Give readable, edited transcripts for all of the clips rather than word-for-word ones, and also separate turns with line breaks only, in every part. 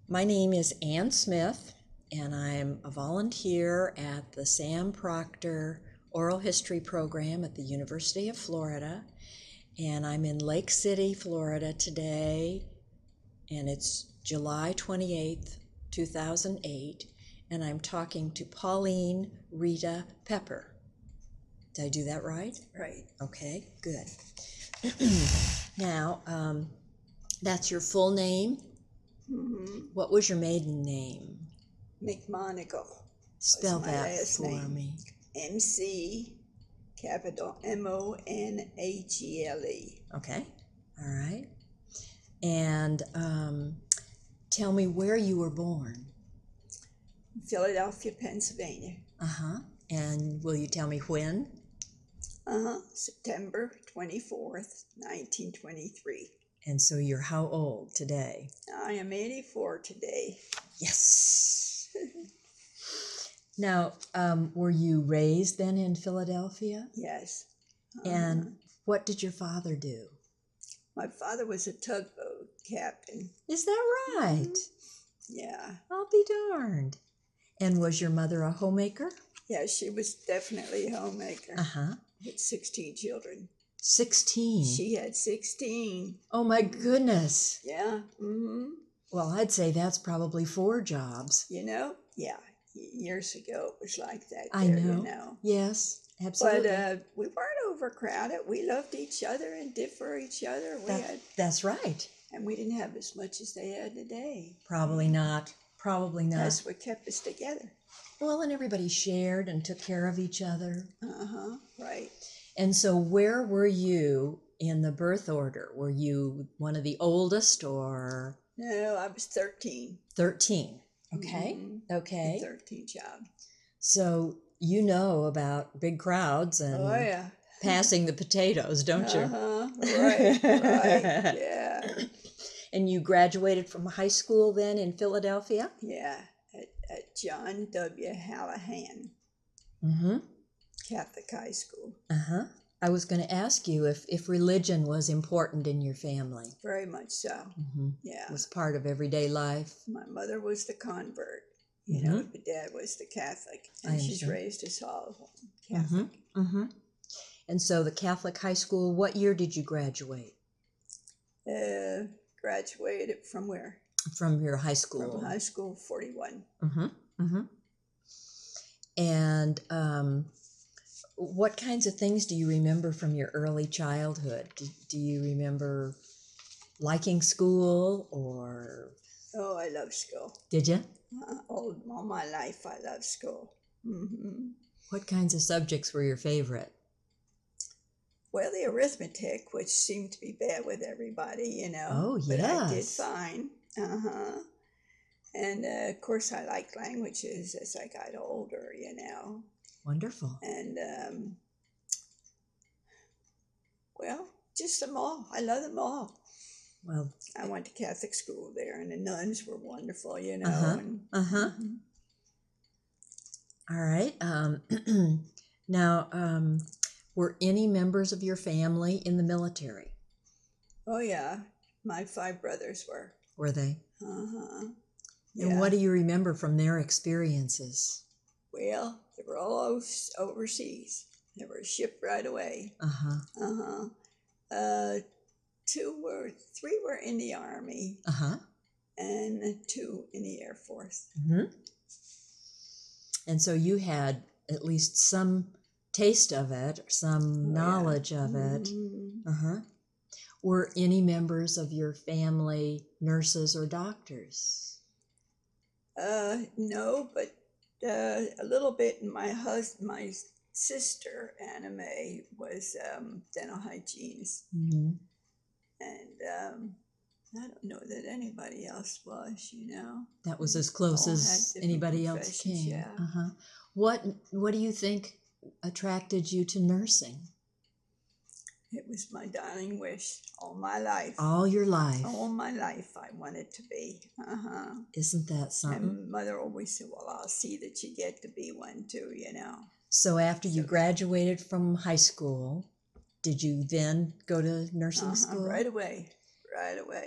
My name is Ann Smith, and I'm a volunteer at the Sam Proctor Oral History Program at the University of Florida. And I'm in Lake City, Florida today, and it's July 28th, 2008, and I'm talking to Pauline Rita Pepper. Did I do that right?
Right.
Okay, good. Now, that's your full name?
Mm-hmm.
What was your maiden name?
McMonagle.
Spell
my
that
last
for
name.
me.
MC, capital Monagle.
Okay, all right. And tell me where you were born.
Philadelphia, Pennsylvania.
Uh-huh. And will you tell me when?
September 24th, 1923.
And so you're how old today?
I am 84 today.
Yes. Now, were you raised then in Philadelphia?
Yes.
And what did your father do?
My father was a tugboat captain.
Is that right?
Yeah.
I'll be darned. And was your mother a homemaker?
Yeah, she was definitely a homemaker.
Uh-huh.
With 16 children.
16?
She had 16.
Oh my goodness.
Yeah. Mm-hmm.
Well, I'd say that's probably 4 jobs.
Yeah. Years ago it was like that.
I know. Yes, absolutely.
But we weren't overcrowded. We loved each other and did for each other.
That's right.
And we didn't have as much as they had today.
Probably not. Probably not.
That's what kept us together.
Well, and everybody shared and took care of each other.
Uh-huh, right.
And so where were you in the birth order? Were you one of the oldest or?
No, I was 13.
13. Okay.
Mm-hmm.
Okay.
13 child.
So you know about big crowds and passing the potatoes, don't you?
Uh-huh. Right. Yeah.
And you graduated from high school then in Philadelphia?
Yeah, at John W. Hallahan Catholic High School.
Uh-huh. I was going to ask you if religion was important in your family.
Very much so.
Mm-hmm.
Yeah.
It was part of everyday life.
My mother was the convert. You know, but Dad was the Catholic. And she's raised us all Catholic.
Mm-hmm. And so the Catholic high school, what year did you graduate?
Graduated from where?
From your high school.
From high school, 41.
And what kinds of things do you remember from your early childhood? Do you remember liking school or?
Oh, I love school.
Did you?
All my life, I love school. Mm-hmm.
What kinds of subjects were your favorite?
Well, the arithmetic, which seemed to be bad with everybody, you know.
Oh, yes.
But I did fine. And, of course, I liked languages as I got older, you know.
Wonderful.
And, well, just them all. I love them all.
Well,
I went to Catholic school there, and the nuns were wonderful, you know.
All right. Now, were any members of your family in the military?
Oh, yeah. My 5 brothers were.
Were they?
Yeah.
And what do you remember from their experiences?
Well, they were all overseas. They were shipped right away. 3 were in the Army. And 2 in the Air Force.
And so you had at least some taste of it, some knowledge of it. Were any members of your family nurses or doctors?
No, but a little bit. My sister, Anna Mae, was dental hygienist. And I don't know that anybody else was, you know.
That was as close as anybody else came.
Yeah.
What do you think attracted you to nursing?
It was my darling wish all my life.
All your life?
All my life I wanted to be.
Isn't that something?
And Mother always said, well, I'll see that you get to be one too, you know.
So after you graduated from high school, did you then go to nursing school?
Right away.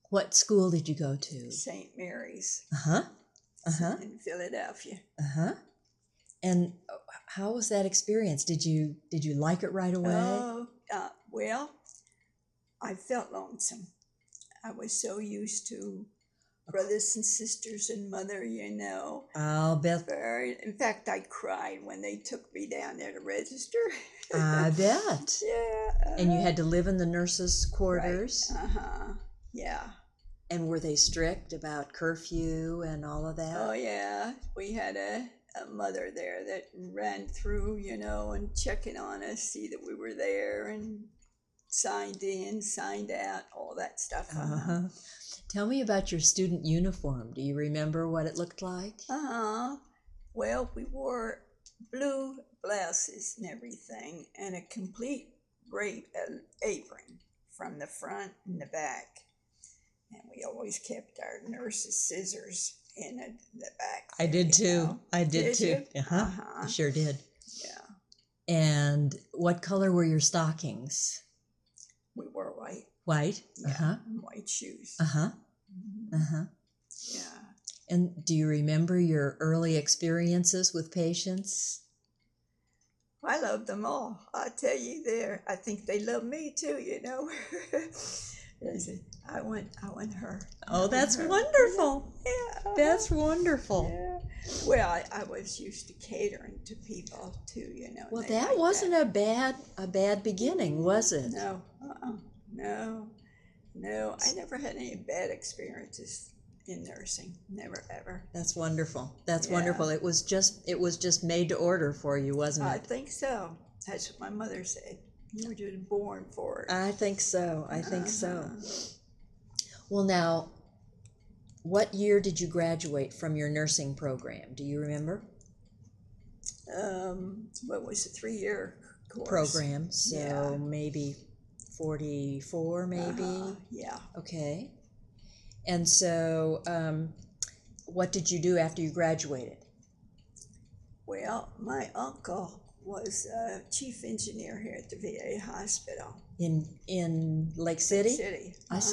What school did you go to?
St. Mary's
Uh-huh. Uh-huh.
in Philadelphia.
Uh-huh. And how was that experience? Did you like it right away?
Oh, well, I felt lonesome. I was so used to brothers and sisters and mother, you know.
I'll bet.
In fact, I cried when they took me down there to register.
I bet.
Yeah.
And you had to live in the nurses' quarters?
Right. Uh-huh. Yeah.
And were they strict about curfew and all of that?
Oh, yeah. We had a mother there that ran through, you know, and checking on us, see that we were there, and signed in, signed out, all that stuff.
Uh-huh. Tell me about your student uniform. Do you remember what it looked like?
Uh-huh. Well, we wore blue blouses and everything, and a complete gray apron from the front and the back. And we always kept our nurse's scissors in the back.
I did too.
Know.
I did too.
You?
I sure did.
Yeah.
And what color were your stockings?
We wore white.
White?
Yeah. And white shoes.
Uh-huh.
Mm-hmm.
Uh-huh.
Yeah.
And do you remember your early experiences with patients?
I loved them all. I tell you, I think they love me too. You know. They said, I want her.
Oh, that's wonderful.
Yeah.
That's wonderful.
Yeah. Well, I was used to catering to people too, you know.
Well, that wasn't a bad beginning, was it?
No. No. I never had any bad experiences in nursing. Never ever.
That's wonderful. That's wonderful. It was just made to order for you, wasn't it?
I think so. That's what my mother said. You were just born for it.
I think so. Well, now, what year did you graduate from your nursing program? Do you remember?
What was a 3-year course?
Program, so maybe 44, maybe?
Yeah.
Okay. And so, what did you do after you graduated?
Well, my uncle was chief engineer here at the VA hospital.
In Lake City?
Lake City.
I see.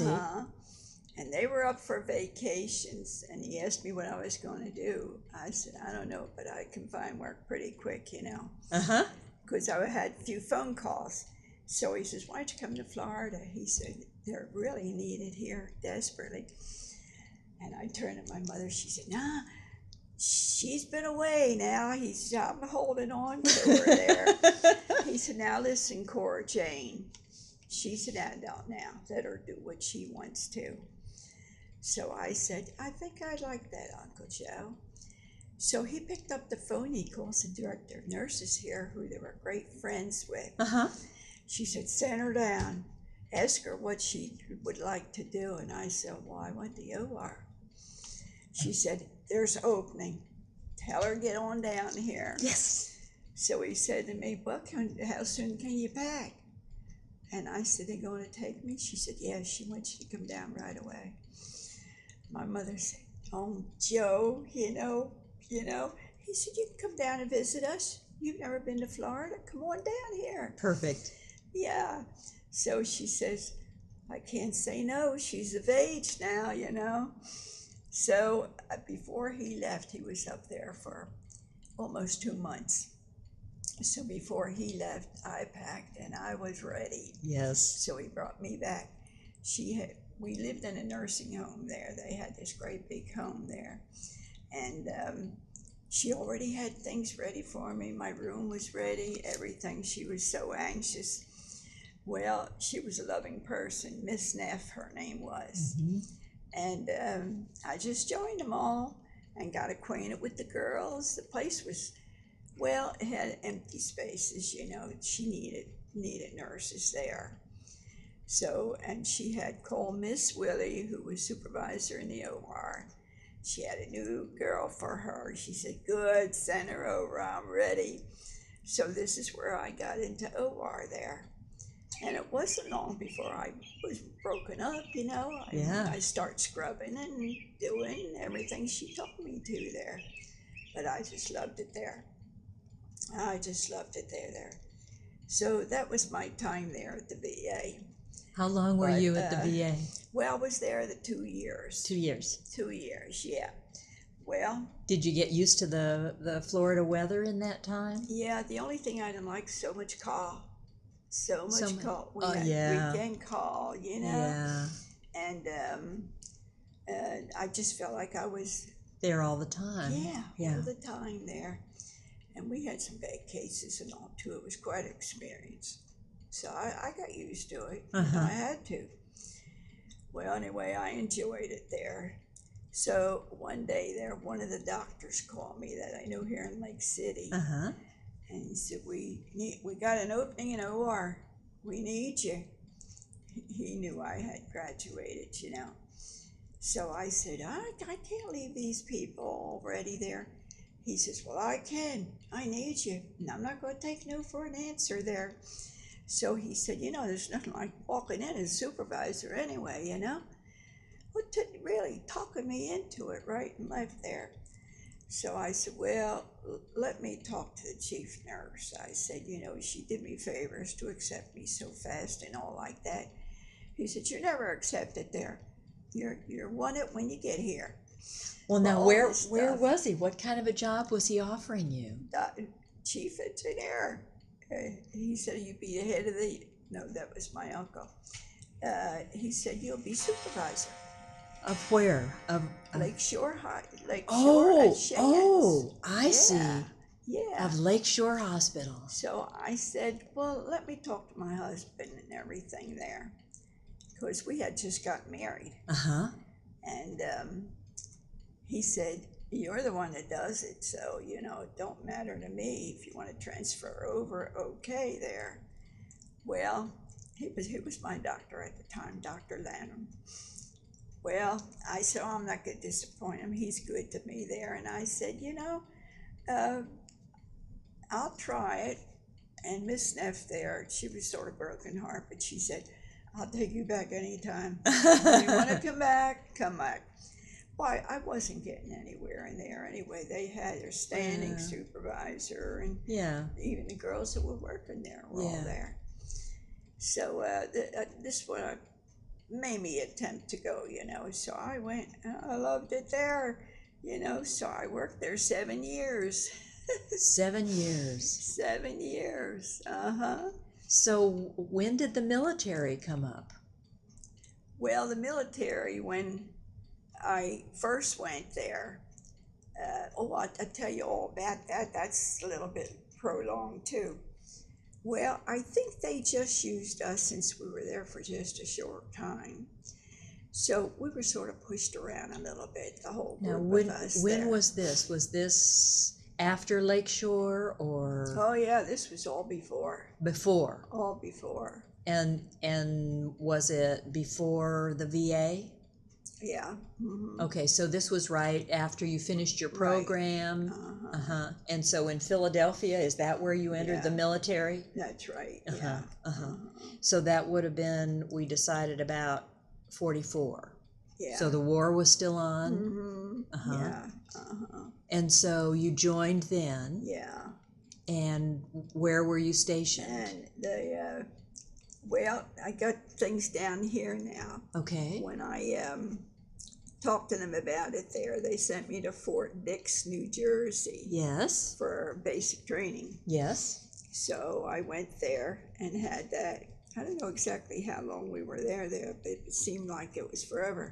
And they were up for vacations, and he asked me what I was going to do. I said, I don't know, but I can find work pretty quick, you know.
Uh-huh.
Because I had a few phone calls. So he says, why don't you come to Florida? He said, they're really needed here, desperately. And I turned to my mother. She said, nah, she's been away now. He said, I'm holding on to her there. He said, now listen, Cora Jane. She's an adult now. Let her do what she wants to. So I said, I think I'd like that, Uncle Joe. So he picked up the phone. He calls the director of nurses here, who they were great friends with.
Uh-huh.
She said, send her down. Ask her what she would like to do. And I said, well, I want the OR. She said, there's an opening. Tell her get on down here.
Yes.
So he said to me, well, how soon can you pack? And I said, they're going to take me? She said, yeah, she wants you to come down right away. My mother said, oh, Joe, you know. He said, you can come down and visit us. You've never been to Florida? Come on down here.
Perfect.
Yeah. So she says, I can't say no. She's of age now, you know. So before he left, he was up there for almost 2 months. So before he left, I packed and I was ready.
Yes.
So he brought me back. We lived in a nursing home there. They had this great big home there. And she already had things ready for me. My room was ready, everything. She was so anxious. Well, she was a loving person. Miss Neff, her name was.
Mm-hmm.
And I just joined them all and got acquainted with the girls. The place was, well, it had empty spaces, you know. She needed nurses there. So, and she had called Miss Willie, who was supervisor in the OR. She had a new girl for her. She said, good, send her over, I'm ready. So this is where I got into OR there. And it wasn't long before I was broken up, you know. I start scrubbing and doing everything she taught me to there. But I just loved it there. There. So that was my time there at the VA.
How long were you at the VA?
Well, I was there the 2 years.
2 years.
2 years, yeah. Well,
Did you get used to the Florida weather in that time?
yeah, the only thing I didn't like, so much call. So
So
much
mu-
call. We
oh,
had
yeah.
weekend call,
Yeah.
and I just felt like I was,
There all the time.
yeah, all the time there. And we had some bad cases and all too. It was quite an experience. So I got used to it.
Uh-huh.
I had to. Well, anyway, I enjoyed it there. So one day there, one of the doctors called me that I know here in Lake City.
Uh-huh.
And he said, we got an opening in OR. We need you. He knew I had graduated, So I said, I can't leave these people already there. He says, well, I can. I need you. And I'm not going to take no for an answer there. So he said, there's nothing like walking in as a supervisor anyway, really talking me into it right and left there. So I said, well, let me talk to the chief nurse. I said, she did me favors to accept me so fast and all like that. He said, you're never accepted there. You're won it when you get here.
Well, now,
all
where
this
where
stuff.
was he? What kind of a job was he offering you?
Chief engineer. He said, you'd be the head of no, that was my uncle. He said, you'll be supervisor.
Of where? Of
Lakeshore High. Lakeshore
Oh,
at Shands.
oh, I
Yeah,
see.
Yeah.
Of Lakeshore Hospital.
So I said, well, let me talk to my husband and everything there. Because we had just got married.
Uh-huh.
And he said, you're the one that does it, so, it don't matter to me. If you want to transfer over, okay there. Well, he was my doctor at the time, Dr. Lanham. Well, I said, I'm not going to disappoint him. He's good to me there. And I said, I'll try it. And Miss Neff there, she was sort of broken heart, but she said, I'll take you back anytime. If you want to come back, come back. Why, I wasn't getting anywhere in there anyway. They had their standing supervisor, and even the girls that were working there were all there. So this one made me attempt to go, So I went, I loved it there, So I worked there 7 years.
7 years.
7 years, uh-huh.
So when did the military come up?
Well, the military, when I first went there, I'll tell you all about that. That's a little bit prolonged too. Well, I think they just used us since we were there for just a short time. So we were sort of pushed around a little bit, the whole group of us
when
there.
was this? Was this after Lakeshore or?
Oh yeah, this was all before.
Before.
All before.
And was it before the VA?
Yeah. Mm-hmm.
Okay, so this was right after you finished your program.
Right.
Uh-huh. And so in Philadelphia, is that where you entered the military?
That's right.
Uh-huh.
Yeah.
Uh-huh. So that would have been, we decided, about 44.
Yeah.
So the war was still on.
Mm-hmm.
Uh-huh.
Yeah. Uh-huh.
And so you joined then.
Yeah.
And where were you stationed?
And well, I got things down here now.
Okay.
When I talked to them about it there, they sent me to Fort Dix, New Jersey.
Yes.
For basic training.
Yes.
So I went there and had that. I don't know exactly how long we were there, but it seemed like it was forever.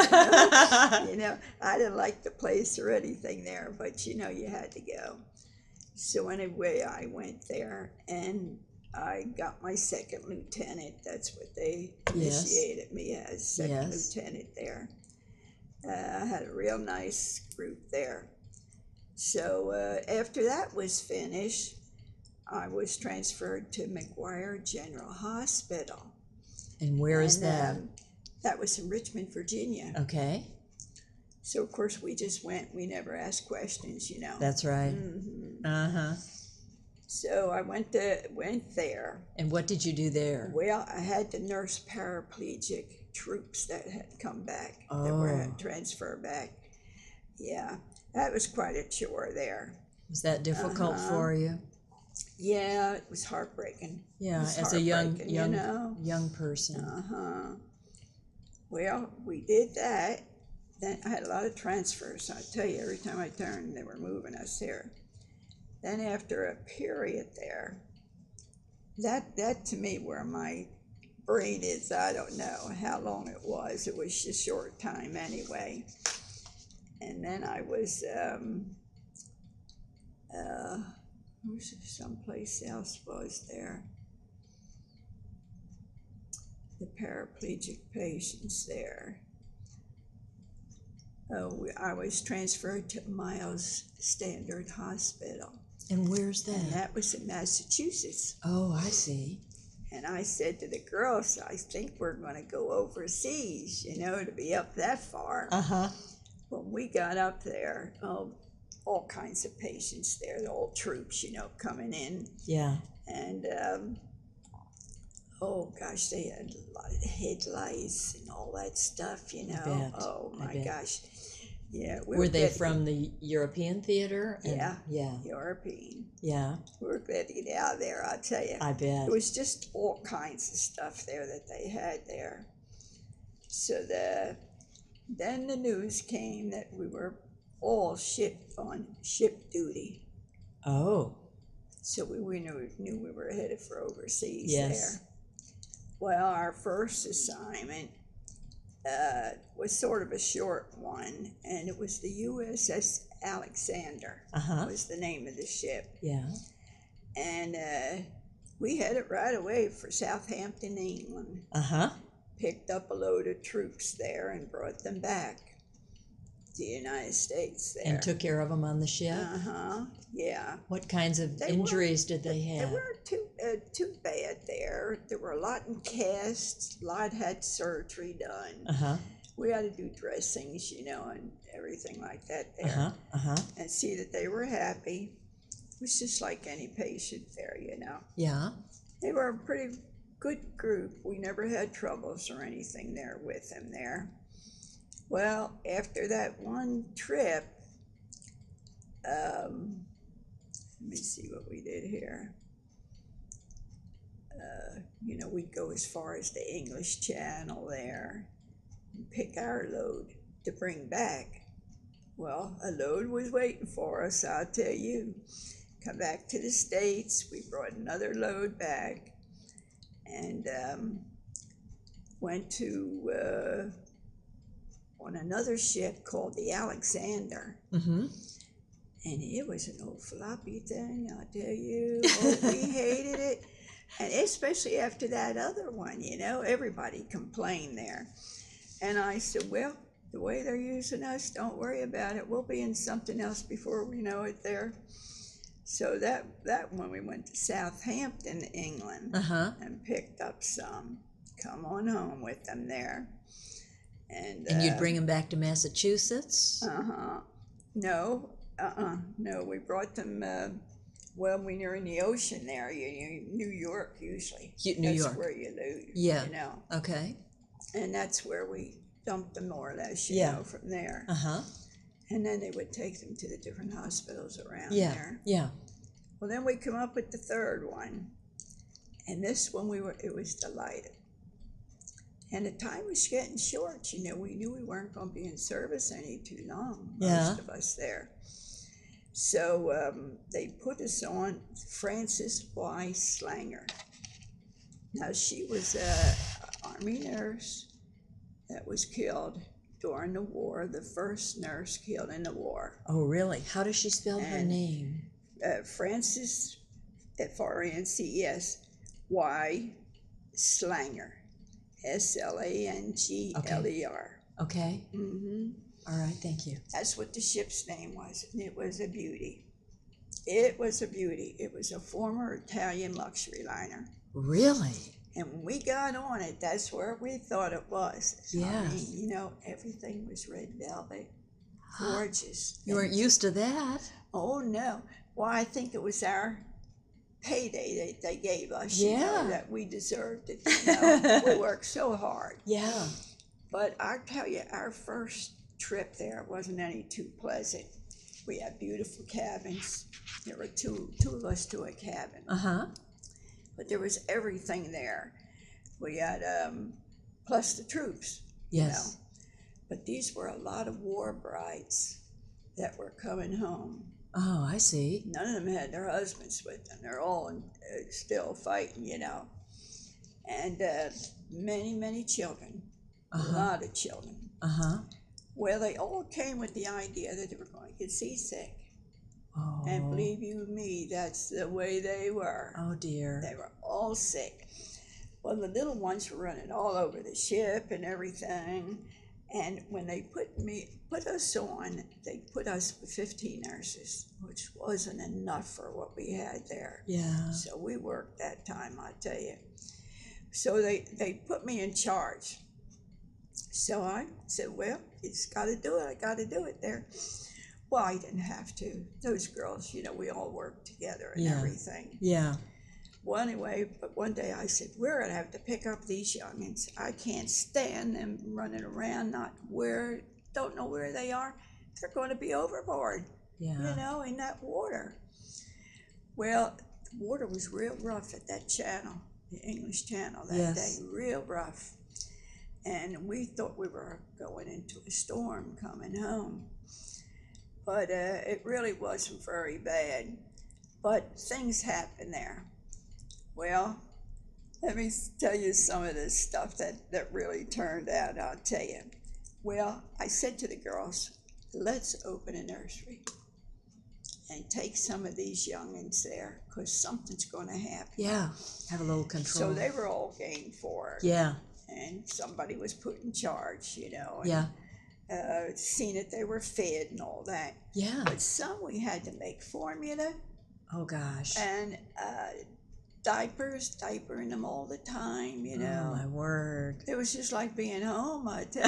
I didn't like the place or anything there, but you had to go. So anyway, I went there and I got my second lieutenant. That's what they initiated me as, second lieutenant there. I had a real nice group there. So after that was finished, I was transferred to McGuire General Hospital.
And where is that?
That was in Richmond, Virginia.
Okay.
So, of course, we just went. We never asked questions,
That's right.
Mm-hmm.
Uh-huh.
So I went there.
And what did you do there?
Well, I had to nurse paraplegic troops that had come back, that were transferred back. Yeah, that was quite a chore there.
Was that difficult for you?
Yeah, it was heartbreaking.
Yeah, as a young person.
Well, we did that. Then I had a lot of transfers. I tell you, every time I turned, they were moving us here. Then after a period there, that to me where my brain is, I don't know how long it was. It was a short time anyway. And then I was someplace else was there. The paraplegic patients there. Oh, I was transferred to Miles Standard Hospital.
And where's that?
And that was in Massachusetts.
Oh, I see.
And I said to the girls, I think we're going to go overseas, to be up that far.
Uh-huh.
When we got up there, all kinds of patients there, the old troops, coming in.
Yeah.
And, oh gosh, they had a lot of head lice and all that stuff,
bet.
Oh
I
my
bet.
gosh. Yeah.
Were they from the European theater?
Yeah.
Yeah.
European.
Yeah.
We were glad to get out of there, I'll tell you.
I bet.
It was just all kinds of stuff there that they had there. So then the news came that we were all shipped on ship duty.
Oh.
So we knew we were headed for overseas
Yes.
there. Well, our first assignment was sort of a short one, and it was the USS Alexander.
Uh-huh.
Was the name of the ship.
Yeah.
And we headed right away for Southampton, England.
Uh-huh.
Picked up a load of troops there and brought them back to the United States there.
And took care of them on the ship?
Uh-huh, yeah.
What kinds of
They
injuries did they have?
They weren't too bad there. There were a lot in casts, a lot had surgery done.
Uh-huh.
We had to do dressings, and everything like that there.
Uh-huh. Uh-huh.
And see that they were happy. It was just like any patient there,
Yeah.
They were a pretty good group. We never had troubles or anything there with them there. Well, after that one trip, let me see what we did here. We'd go as far as the English Channel there and pick our load to bring back. Well, a load was waiting for us, I'll tell you. Come back to the States, we brought another load back and went to on another ship called the Alexander.
Mm-hmm.
And it was an old floppy thing, I'll tell you. Oh, we hated it. And especially after that other one, everybody complained there. And I said, well, the way they're using us, don't worry about it. We'll be in something else before we know it there. So that when we went to Southampton, England,
Uh-huh.
and picked up some, come on home with them there. And
you'd bring them back to Massachusetts?
No, we brought them, when we were in the ocean there, New York usually.
New York.
That's where you lose,
Yeah. Okay.
And that's where we dumped them more or less,
Yeah.
from there.
Uh-huh.
And then they would take them to the different hospitals around
Yeah.
there.
Yeah.
Well, then we come up with the third one. And this one it was delighted. And the time was getting short, we knew we weren't going to be in service any too long, most of us there. So they put us on Frances Y. Slanger. Now, she was an Army nurse that was killed during the war, the first nurse killed in the war.
Oh, really? How does she spell her name?
Frances, Frances Y. Slanger. Slangler.
Okay.
Mm-hmm.
All right, thank you.
That's what the ship's name was, and it was a beauty. It was a beauty. It was a former Italian luxury liner.
Really?
And when we got on it, that's where we thought it was.
Yeah.
I mean, everything was red velvet. Gorgeous.
You weren't used to that.
Oh, no. Well, I think it was our payday that they gave us, that we deserved it. We worked so hard.
Yeah.
But I tell you, our first trip there wasn't any too pleasant. We had beautiful cabins. There were two of us to a cabin.
Uh-huh.
But there was everything there. We had, plus the troops. you know.
Yes.
But these were a lot of war brides that were coming home.
Oh, I see.
None of them had their husbands with them. They're all still fighting, you know. And many, many children, a lot of children. Well, they all came with the idea that they were going to get seasick.
Oh.
And believe you me, that's the way they were.
Oh, dear.
They were all sick. Well, the little ones were running all over the ship and everything. And when they put us on, they put us with 15 nurses, which wasn't enough for what we had there.
Yeah.
So we worked that time, I tell you. So they put me in charge. So I said, well, you just got to do it. I got to do it there. Well, I didn't have to. Those girls, you know, we all worked together and everything.
Yeah.
Well, anyway, but one day I said, we're going to have to pick up these youngins. I can't stand them running around, don't know where they are. They're going to be overboard, you know, in that water. Well, the water was real rough at that channel, the English Channel that day, real rough. And we thought we were going into a storm coming home. But it really wasn't very bad. But things happened there. Well, let me tell you some of this stuff that really turned out, I'll tell you. Well, I said to the girls, let's open a nursery and take some of these youngins there because something's going to happen.
Yeah, have a little control.
So they were all game for it.
Yeah.
And somebody was put in charge, you know. And, seen that they were fed and all that.
Yeah.
But some we had to make formula.
Oh, gosh.
And diapering them all the time, you know.
Oh, my word.
It was just like being home, I tell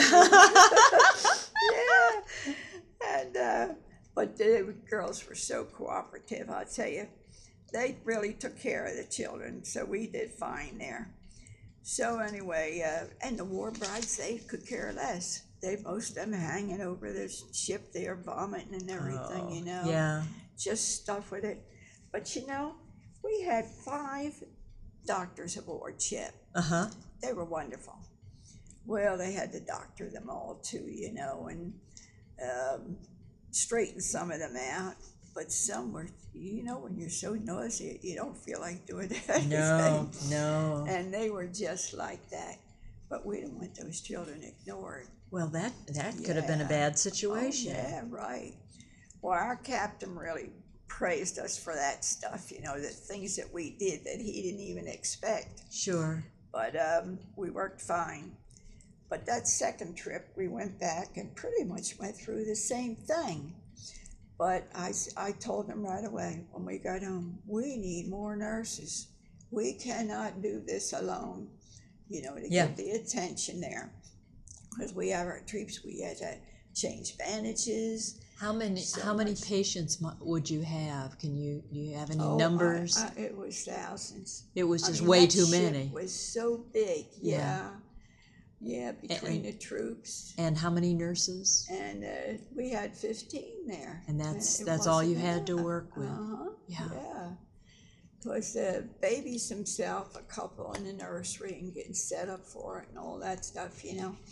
you. Yeah. And but the girls were so cooperative, I'll tell you. They really took care of the children, so we did fine there. So anyway, and the war brides, they could care less. Most of them hanging over the ship there, vomiting and everything, you know.
Yeah.
Just stuff with it. But you know, we had 5 doctors aboard ship. They were wonderful. Well, they had to doctor them all too, you know, and straighten some of them out. But some were, you know, when you're so nauseous, you don't feel like doing anything.
No.
And they were just like that. But we didn't want those children ignored.
Well, that could have been a bad situation.
Oh, yeah, right. Well, our captain really praised us for that stuff, you know, the things that we did that he didn't even expect.
Sure.
But we worked fine. But that second trip, we went back and pretty much went through the same thing. But I told them right away when we got home, we need more nurses. We cannot do this alone, you know, to get the attention there. Because we have our troops, we had to change bandages.
How many patients would you have? Do you have any numbers?
It was thousands.
It was just way too many.
It was so big. Yeah, between the troops.
And how many nurses?
And we had 15 there.
And that's all you had to work with.
Yeah. Because the babies themselves, a couple in the nursery and getting set up for it and all that stuff, you know.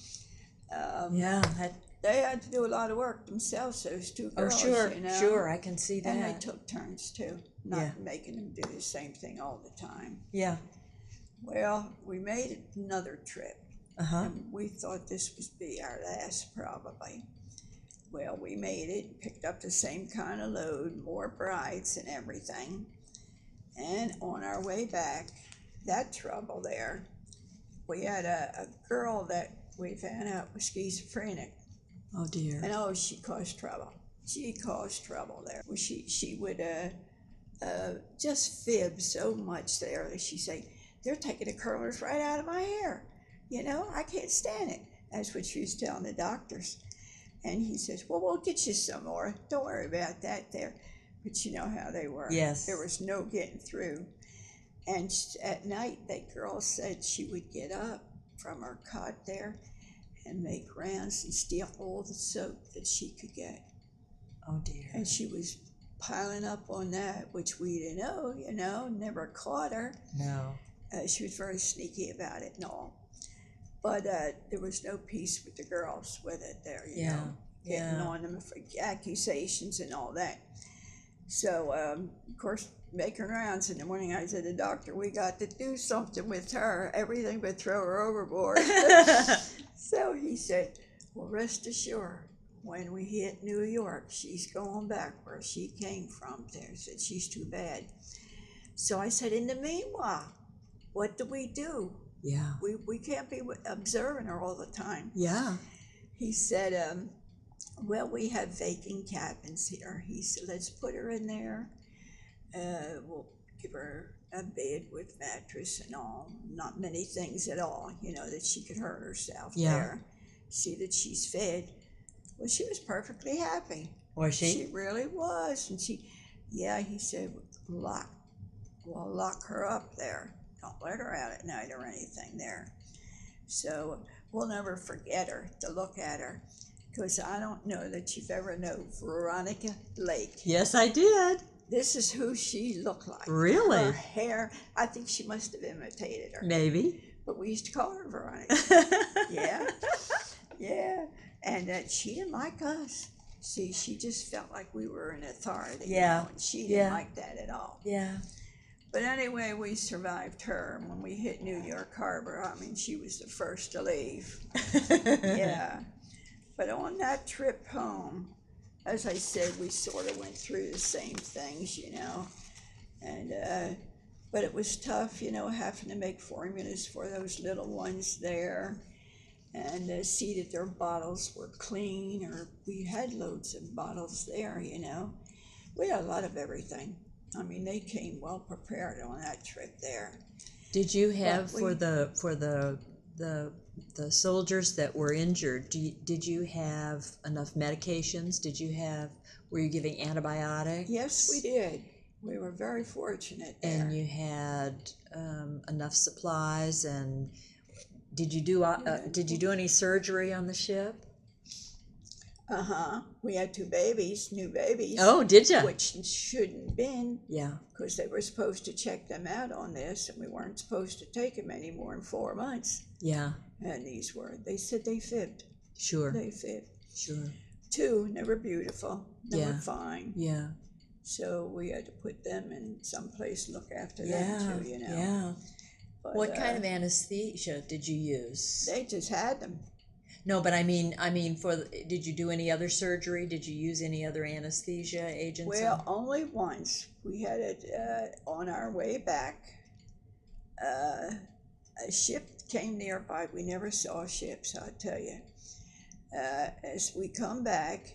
They had to do a lot of work themselves, those 2 girls.
Oh, sure,
you know?
sure, I can see that.
And they took turns too, not making them do the same thing all the time.
Yeah.
Well, we made another trip. And we thought this would be our last, probably. Well, we made it, picked up the same kind of load, more brides and everything. And on our way back, that trouble there, we had a girl that we found out was schizophrenic.
Oh, dear.
And she caused trouble. She caused trouble there. Well, she would just fib so much there that she'd say, they're taking the curlers right out of my hair. You know, I can't stand it. That's what she was telling the doctors. And he says, well, we'll get you some more. Don't worry about that there. But you know how they were.
Yes.
There was no getting through. And at night, that girl said she would get up from her cot there and make rounds and steal all the soap that she could get.
Oh, dear.
And she was piling up on that, which we didn't know, you know, never caught her.
No.
She was very sneaky about it and all. But there was no peace with the girls with it there, you
Yeah.
know, getting
Yeah.
on them for accusations and all that. So, of course, making rounds in the morning, I said to the doctor, we got to do something with her, everything but throw her overboard. So he said, well, rest assured, when we hit New York, she's going back where she came from. There, said she's too bad. So I said, in the meanwhile, what do we do?
Yeah.
We can't be observing her all the time.
Yeah.
He said, well, we have vacant cabins here. He said, let's put her in there. We'll give her a bed with mattress and all, not many things at all, you know, that she could hurt herself there. See that she's fed. Well, she was perfectly happy.
Was she?
She really was. And he said, we'll lock her up there. Don't let her out at night or anything there. So we'll never forget her, to look at her. Because I don't know that you've ever known Veronica Lake.
Yes, I did.
This is who she looked like.
Really?
Her hair, I think she must have imitated her.
Maybe.
But we used to call her Veronica. Yeah. Yeah. And she didn't like us. See, she just felt like we were in authority.
Yeah.
You know, and she didn't like that at all.
Yeah.
But anyway, we survived her. When we hit New York Harbor, I mean, she was the first to leave. Yeah. But on that trip home, as I said, we sort of went through the same things, you know. And, but it was tough, you know, having to make formulas for those little ones there and see that their bottles were clean, or we had loads of bottles there, you know. We had a lot of everything. I mean, they came well prepared on that trip there.
Did you have for the soldiers that were injured? Did you have enough medications? Were you giving antibiotics?
Yes, we did. We were very fortunate there.
And you had enough supplies. And did you do any surgery on the ship?
We had two babies, new babies.
Oh, did you?
Which shouldn't have been.
Yeah.
Because they were supposed to check them out on this, and we weren't supposed to take them any more than 4 months.
Yeah.
And they said they fibbed.
Sure.
They fibbed.
Sure.
2, and they were beautiful. They were fine.
Yeah.
So we had to put them in some place and look after them too, you know.
Yeah.
But,
What kind of anesthesia did you use?
They just had them.
No, but I mean, did you do any other surgery? Did you use any other anesthesia agents?
Well, only once. We had it on our way back. A ship came nearby. We never saw ships, I'll tell you. As we come back,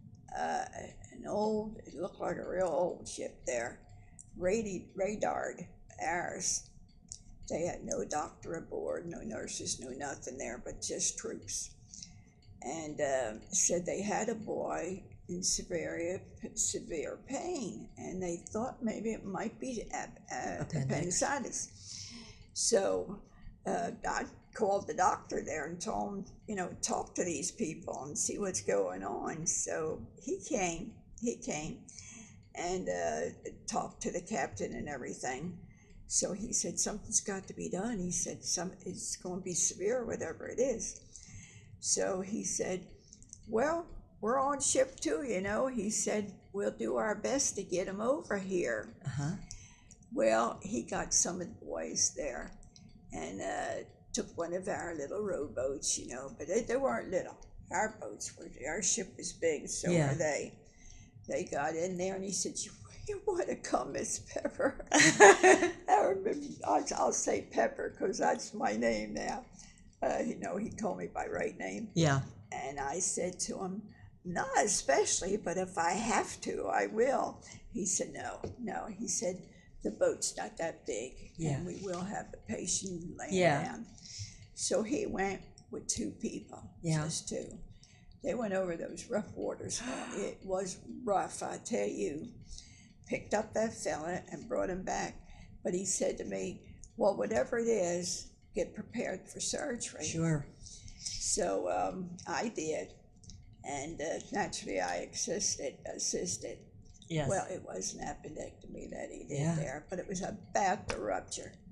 it looked like a real old ship there, radared ours. They had no doctor aboard, no nurses, no nothing there, but just troops. And said they had a boy in severe pain, and they thought maybe it might be appendicitis. So I called the doctor there and told him, you know, talk to these people and see what's going on. So he came and talked to the captain and everything. So he said, something's got to be done. He said, it's going to be severe, whatever it is. So he said, well, we're on ship too, you know. He said, we'll do our best to get him over here. Well, he got some of the boys there and took one of our little rowboats, you know, but they weren't little. Our ship was big, so were they. They got in there and he said, you want to come, Miss Pepper? I'll say Pepper because that's my name now. You know, he called me by right name.
Yeah.
And I said to him, not especially, but if I have to, I will. He said, no. He said, the boat's not that big, and we will have the patient laying down. So he went with 2 people, just 2. They went over those rough waters. It was rough, I tell you. Picked up that fella and brought him back. But he said to me, well, whatever it is, get prepared for surgery.
Sure.
So I did. And naturally I assisted.
Yes.
Well, it was an appendectomy that he did there, but it was about to rupture.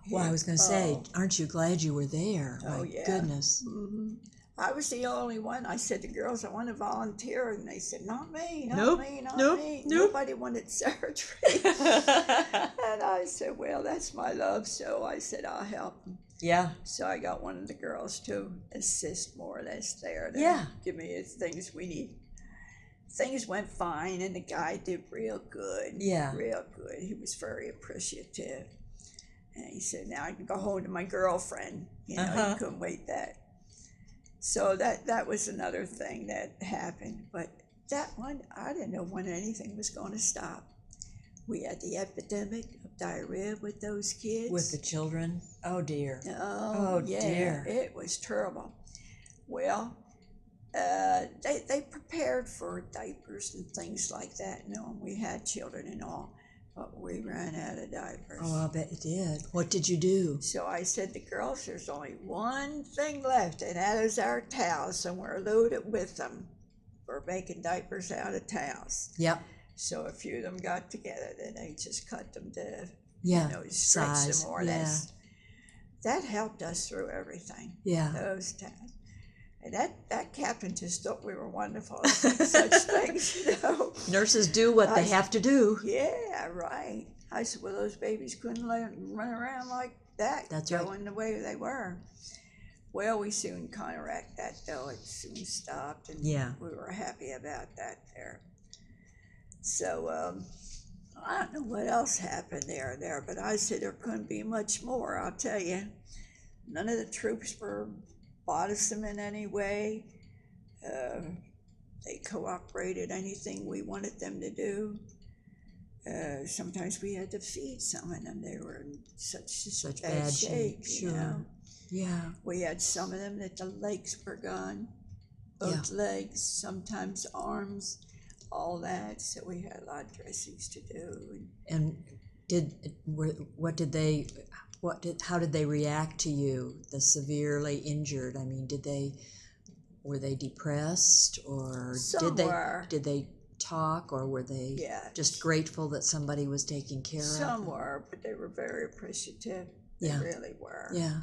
Well, I was going to say, aren't you glad you were there?
Oh,
My
yeah.
goodness.
I was the only one. I said to girls, I want to volunteer. And they said, not me, not
Nope,
me, not
nope,
me.
nope.
Nobody wanted surgery. And I said, well, that's my love. So I said, I'll help them.
Yeah.
So I got one of the girls to assist more or less there.
Yeah.
Give me the things we need. Things went fine, and the guy did real good.
Yeah.
Real good. He was very appreciative. And he said, now I can go home to my girlfriend. You know, he couldn't wait that. So that was another thing that happened. But that one, I didn't know when anything was going to stop. We had the epidemic of diarrhea with those kids.
With the children? Oh, dear.
Oh, yeah,
dear.
It was terrible. Well, they prepared for diapers and things like that. You know, we had children and all, but we ran out of diapers.
Oh, I bet you did. What did you do?
So I said to girls, there's only one thing left, and that is our towels, and we're loaded with them. We're making diapers out of towels.
Yep.
So a few of them got together, then they just cut them to,
size.
stretch them more or less. That helped us through everything.
Yeah.
Those towels. And that captain just thought we were wonderful at such things, you know.
Nurses do what they have to do.
Yeah, right. I said, well, those babies couldn't run around like that.
That's right.
Going the way they were. Well, we soon counteracted that, though. It soon stopped, and we were happy about that there. So I don't know what else happened there, but I said there couldn't be much more, I'll tell you. None of the troops were bothersome in any way. They cooperated anything we wanted them to do. Sometimes we had to feed some of them. They were in such bad shape.
Sure.
You know?
Yeah.
We had some of them that the legs were gone, both legs, sometimes arms, all that. So we had a lot of dressings to do.
And how did they react to you, the severely injured? I mean, were they depressed, or did they talk, or were they just grateful that somebody was taking care of them?
Some were, but they were very appreciative. They really were.
Yeah.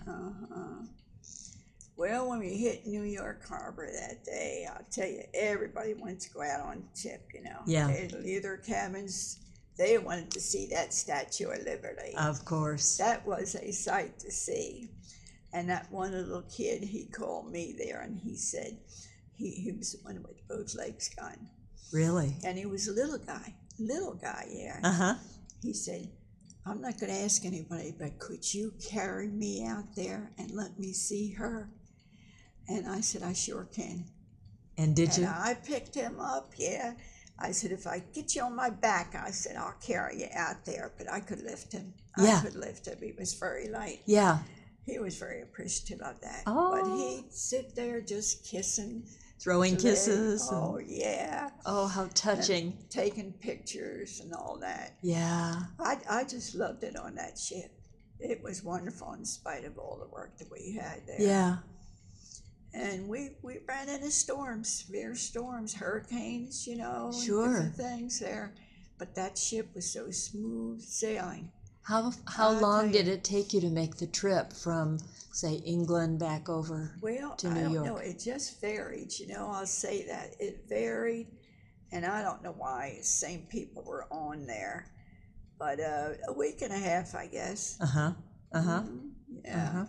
Well, when we hit New York Harbor that day, I'll tell you, everybody wanted to go out on tip, you know.
Yeah.
They'd leave their cabins. They wanted to see that Statue of Liberty.
Of course.
That was a sight to see. And that one little kid, he called me there, and he said he was the one with both legs gone.
Really?
And he was a little guy, yeah.
Uh-huh.
He said, I'm not going to ask anybody, but could you carry me out there and let me see her? And I said, I sure can.
And did you?
And I picked him up, yeah. I said, if I get you on my back, I said, I'll carry you out there. But I could lift him. I could lift him. He was very light.
Yeah.
He was very appreciative of that.
Oh.
But he'd sit there just kissing.
Throwing kisses.
Oh, yeah.
Oh, how touching.
And taking pictures and all that.
Yeah.
I just loved it on that ship. It was wonderful in spite of all the work that we had there.
Yeah.
And we ran into storms, severe storms, hurricanes, you know,
Sure.
and different things there. But that ship was so smooth sailing.
How long did it take you to make the trip from, say, England back over to New York?
I don't know. It just varied, you know. I'll say that. It varied, and I don't know why the same people were on there. But a week and a half, I guess.
Uh-huh. Uh-huh.
Yeah.
Uh-huh.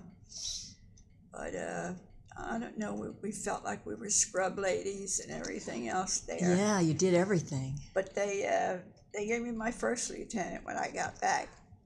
But I don't know. We felt like we were scrub ladies and everything else there.
Yeah, you did everything.
But they gave me my first lieutenant when I got back.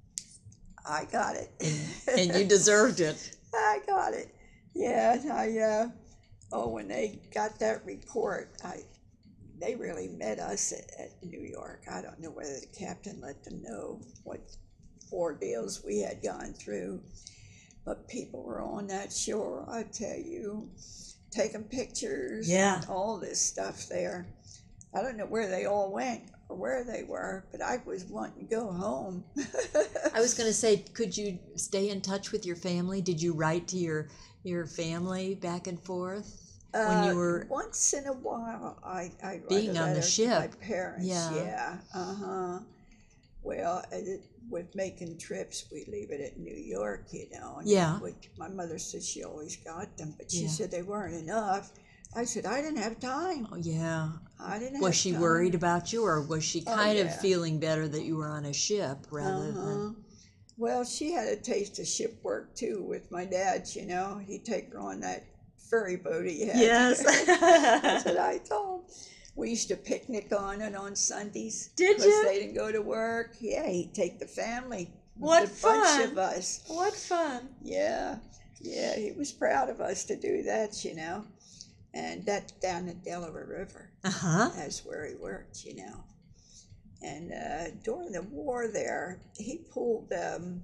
I got it.
And you deserved it.
I got it. Yeah. When they got that report, they really met us at New York. I don't know whether the captain let them know what ordeals we had gone through. But people were on that shore, I tell you, taking pictures and all this stuff there. I don't know where they all went or where they were, but I was wanting to go home.
I was going to say, could you stay in touch with your family? Did you write to your family back and forth when you were
once in a while? I write
being
a
on the
letter
ship?
to my parents. Yeah. Well, with making trips, we leave it at New York, you know. And
Yeah.
my mother said she always got them, but she
Yeah.
said they weren't enough. I said, I didn't have time.
Oh, yeah.
I didn't
Was
have
she
time.
worried about you, or was she
Oh,
kind of
yeah.
feeling better that you were on a ship rather
Uh-huh.
than?
Well, she had a taste of ship work too with my dad, you know. He'd take her on that ferry boat he had.
Yes.
That's what I told. We used to picnic on it on Sundays.
Did
Because
you?
they didn't go to work. Yeah, he'd take the family.
What
The bunch
fun.
of us.
What fun.
Yeah. Yeah, he was proud of us to do that, you know. And that's down the Delaware River.
Uh-huh.
That's where he worked, you know. And during the war there, he pulled the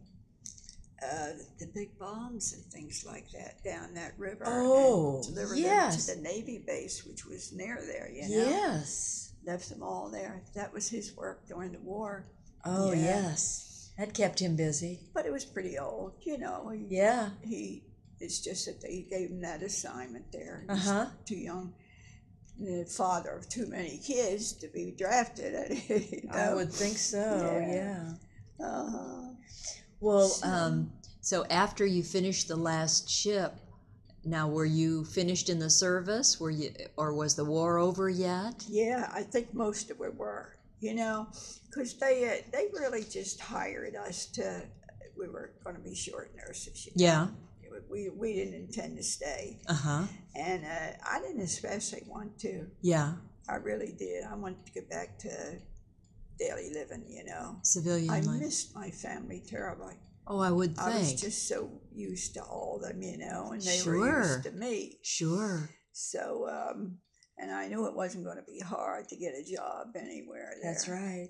big bombs and things like that down that river.
Oh,
and delivered
yes.
them to the Navy base, which was near there, you know.
Yes.
Left them all there. That was his work during the war.
Oh,
Yeah.
yes. That kept him busy.
But it was pretty old, you know.
Yeah.
It's just that they gave him that assignment there. He was
Uh-huh.
too young. The father of too many kids to be drafted. You know?
I would think so, yeah.
Uh-huh.
Well,
So-
so after you finished the last ship, now were you finished in the service? Were you, or was the war over yet?
Yeah, I think most of it were, you know, because they really just hired us to. We were going to be short nurses. You know?
Yeah.
We didn't intend to stay,
Uh-huh.
and I didn't especially want to.
Yeah.
I really did. I wanted to get back to daily living, you know.
Civilian
I
life.
missed my family terribly.
Oh, I would
I was
think.
just so used to all of them, you know, and they were
Sure.
used to me.
Sure.
So, and I knew it wasn't going to be hard to get a job anywhere there.
That's right.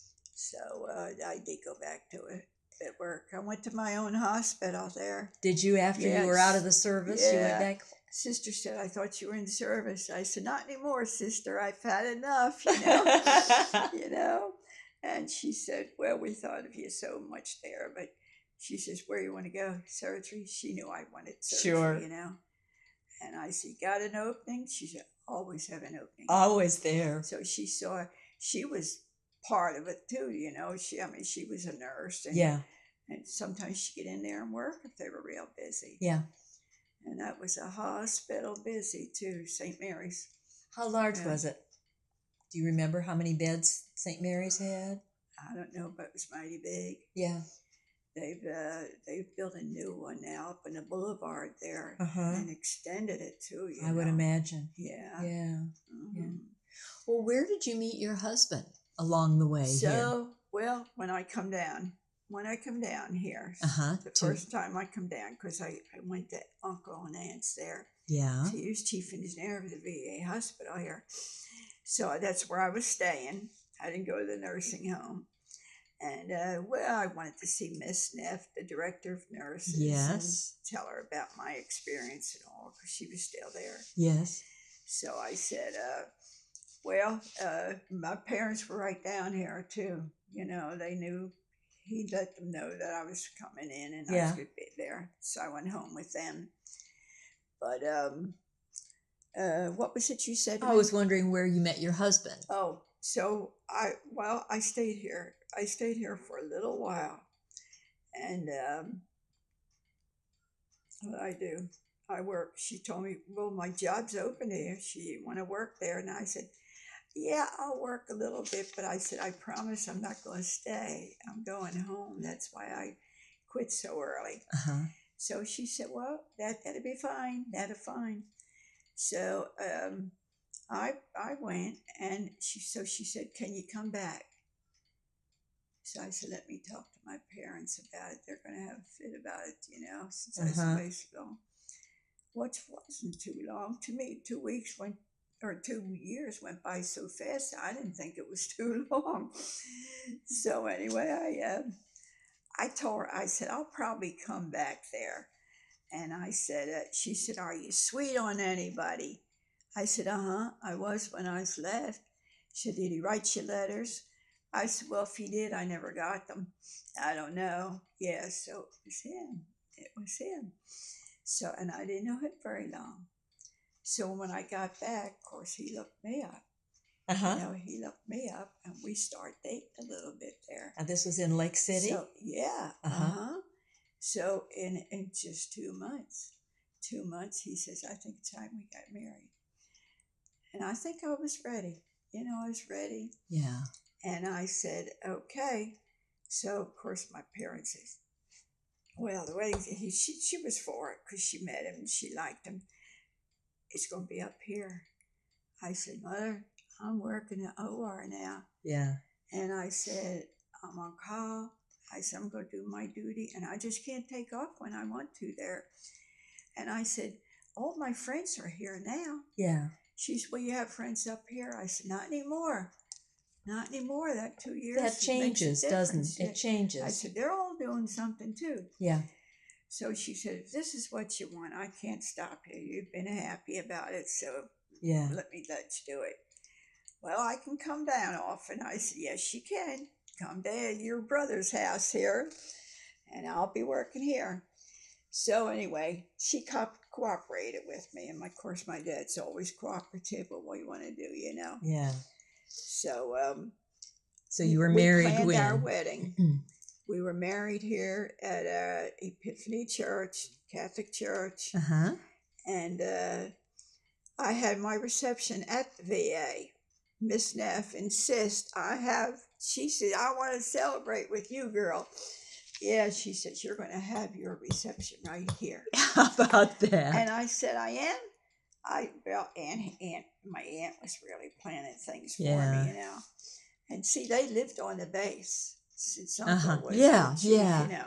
So I did go back to it at work. I went to my own hospital there.
Did you, after you were out of the service, you went
Yeah.
back?
Sister said, I thought you were in service. I said, not anymore, sister. I've had enough, you know. You know. And she said, well, we thought of you so much there, but she says, where you want to go? Surgery? She knew I wanted surgery,
Sure.
you know. And I said, got an opening? She said, always have an opening.
Always there.
So she was part of it too, you know. She was a nurse. And,
Yeah.
And sometimes she'd get in there and work if they were real busy.
Yeah.
And that was a hospital busy too, St. Mary's.
How large
Yeah.
was it? Do you remember how many beds St. Mary's had?
I don't know, but it was mighty big.
Yeah.
They've built a new one now up in the boulevard there
Uh-huh.
and extended it too.
I would imagine.
Yeah.
Yeah.
Mhm.
Yeah. Well, where did you meet your husband along the way here?
So, well, when I come down here,
Uh-huh.
the first time I come down, because I went to Uncle and Aunt's there.
Yeah.
He was chief engineer of the VA hospital here. So that's where I was staying. I didn't go to the nursing home. And, well, I wanted to see Miss Neff, the director of nurses.
Yes.
And tell her about my experience and all, because she was still there.
Yes.
So I said, well, my parents were right down here, too. You know, they knew. He let them know that I was coming in and I
Yeah.
was going to be there. So I went home with them. But what was it you said to
I
me?
was wondering where you met your husband.
Oh, so I stayed here. I stayed here for a little while. And what I do, I work. She told me, well, my job's open here. She want to work there. And I said, yeah, I'll work a little bit. But I said, I promise I'm not going to stay. I'm going home. That's why I quit so early.
Uh-huh.
So she said, well, that'll be fine. That'll fine. So I went, and she said, can you come back? So I said, let me talk to my parents about it. They're going to have a fit about it, you know, since I was
Uh-huh.
away so long. Which wasn't too long to me. 2 weeks 2 years went by so fast. I didn't think it was too long. So anyway, I told her, I said, I'll probably come back there. And I said, she said, are you sweet on anybody? I said, uh-huh, I was when I was left. She said, did he write you letters? I said, well, if he did, I never got them. I don't know. Yeah, so it was him. It was him. So, and I didn't know him very long. So when I got back, of course, he looked me up. He looked me up, and we start dating a little bit there.
And this was in Lake City?
So, yeah. So in just 2 months, he says, I think it's time we got married. And I think I was ready. I was ready.
Yeah.
And I said, okay. So, of course, my parents said, well, the wedding, she was for it because she met him and she liked him. It's going to be up here. I said, Mother, I'm working at OR now.
Yeah.
And I said, I'm on call. I said, I'm going to do my duty, and I just can't take off when I want to there. And I said, all my friends are here now.
Yeah.
She said, well, you have friends up here? I said, not anymore. Not anymore. That 2 years.
That changes, doesn't it? It changes.
I said, they're all doing something too.
Yeah.
So she said, if this is what you want, I can't stop you. You've been happy about it, so let me let you do it. Well, I can come down often. I said, yes, you can. Come to your brother's house here, and I'll be working here. So anyway, she cooperated with me, and of course my dad's always cooperative with what you want to do,
Yeah.
So
you were married
when? We planned our
when?
wedding. We were married here at Epiphany Church, Catholic Church. And I had my reception at the VA. Miss Neff insists she said, I want to celebrate with you, girl. Yeah, she said, you're going to have your reception right here.
How about that?
And I said, I am? My aunt was really planning things for me, And see, they lived on the base. Since Uncle was the chief,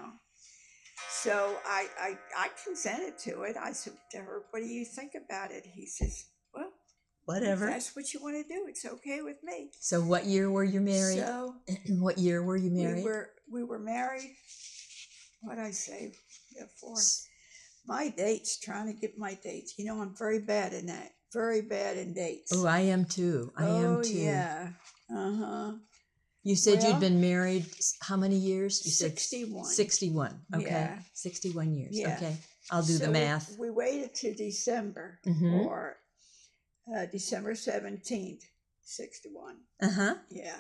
So I consented to it. I said to her, what do you think about it? He says, well,
whatever.
If that's what you want to do, it's okay with me.
So what year were you married?
So
what year were you married?
We were married, what'd I say before? My dates, trying to get my dates. I'm very bad in that. Very bad in dates.
Oh, I am too. I am too.
Yeah.
You said you'd been married how many years? You
61.
61. Okay.
Yeah.
61 years.
Yeah.
Okay. I'll do the math.
We waited to December or December 17th, 61. Yeah.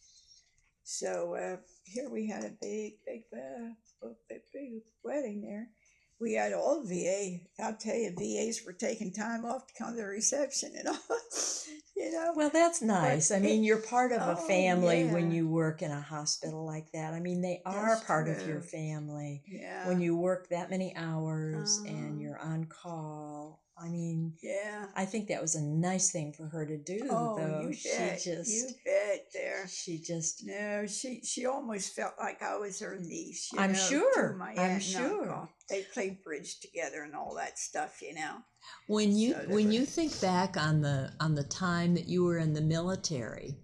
So here we had a big wedding there. We had all VA. I'll tell you, VAs were taking time off to come to the reception and all.
Well, that's nice. You're part of a family when you work in a hospital like that. They are part of your family.
Yeah.
When you work that many hours and you're on call.
Yeah.
I think that was a nice thing for her to do, though.
You bet. You bet there.
No,
she almost felt like I was her niece.
I'm sure.
I'm sure. They played bridge together and all that stuff,
When you think back on the time that you were in the military,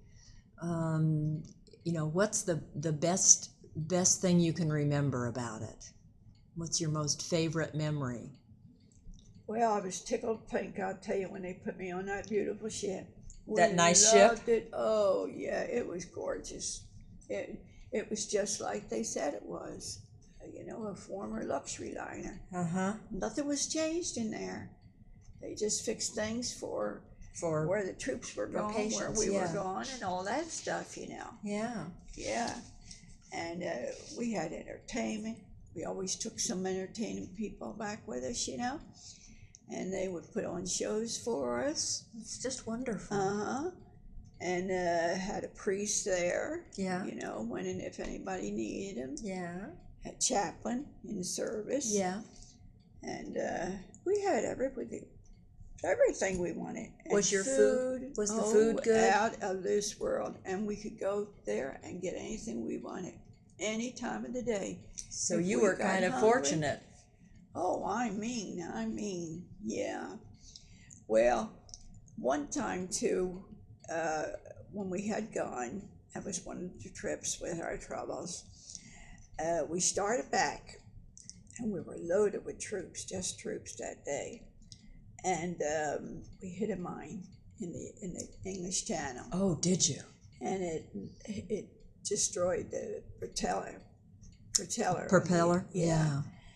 what's the best thing you can remember about it? What's your most favorite memory?
Well, I was tickled pink, I'll tell you, when they put me on that beautiful ship.
That nice ship?
It. Oh, yeah, it was gorgeous. It was just like they said it was. A former luxury liner. Nothing was changed in there. They just fixed things for where the troops were going, patients, where we were going, and all that stuff,
Yeah.
Yeah. And we had entertainment. We always took some entertaining people back with us, and they would put on shows for us.
It's just wonderful.
And had a priest there.
Yeah.
When and if anybody needed him.
Yeah.
A chaplain in service.
Yeah.
And we had everything we wanted. And
was your food? Was the food good?
Out of this world, and we could go there and get anything we wanted, any time of the day.
So you were kind of fortunate.
Oh, I mean, yeah. Well, one time too, when we had gone, that was one of the trips with our troubles. We started back, and we were loaded with troops, just troops that day, and we hit a mine in the English Channel.
Oh, did you?
And it destroyed the propeller.
Propeller? Yeah.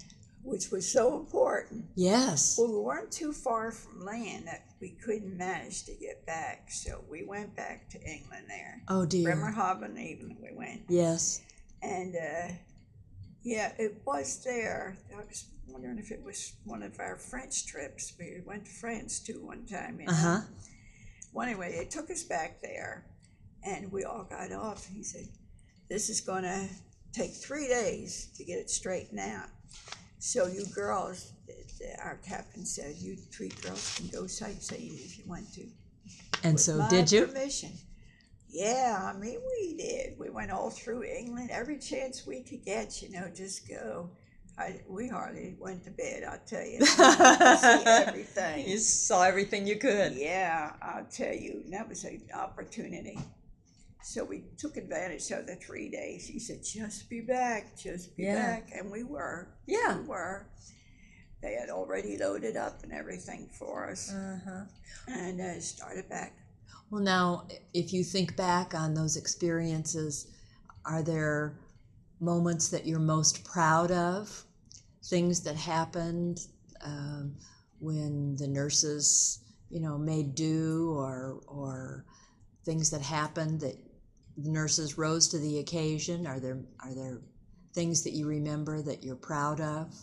which was so important.
Yes.
Well, we weren't too far from land that we couldn't manage to get back, so we went back to England there.
Oh dear.
Bremerhaven, England, we went.
Yes.
And yeah, it was there. I was wondering if it was one of our French trips. We went to France too one time, you know.
Uh-huh.
Well, anyway, they took us back there, and we all got off. He said, "This is going to take 3 days to get it straightened out. So you girls," our captain said, "you 3 girls can go sightseeing if you want to."
And
With
so
my
did you?
permission. Yeah, I mean, we did. We went all through England, every chance we could get, you know, just go. We hardly went to bed, I'll tell you. To see everything.
You saw everything you could.
Yeah, I'll tell you, that was an opportunity. So we took advantage of the 3 days. He said, "Just be back, just be back." And we were.
Yeah.
We were. They had already loaded up and everything for us.
Uh-huh.
And started back.
Well, now, if you think back on those experiences, are there moments that you're most proud of? Things that happened when the nurses, you know, made do, or things that happened that the nurses rose to the occasion? Are there things that you remember that you're proud of?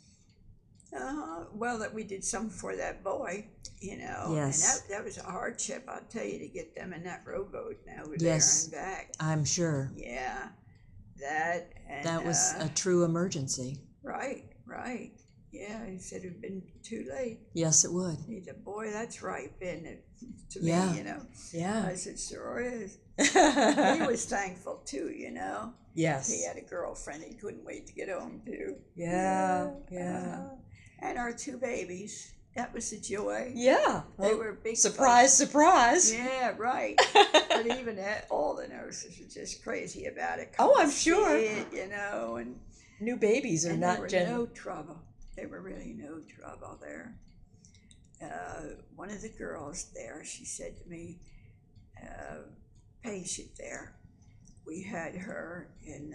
Well, that we did something for that boy, you know.
Yes.
And that was a hardship, I'll tell you, to get them in that rowboat and over
Yes.
there and back.
I'm sure.
Yeah, that. And,
That was a true emergency.
Right. Yeah, he said it had been too late.
Yes, it would.
He said, "Boy, that's right, isn't it?" To
Yeah.
me, you know.
Yeah.
I said, "Sure is." He was thankful too, you know.
Yes.
He had a girlfriend he couldn't wait to get home to.
Yeah.
And our 2 babies. That was a joy.
Yeah.
They were big.
Surprise, surprise.
Yeah, right. But even that, all the nurses were just crazy about it.
Oh, I'm sure.
It, you know, and
New babies are
they
not
were
gentle.
no trouble. They were really no trouble there. One of the girls there, she said to me, patient there, we had her in,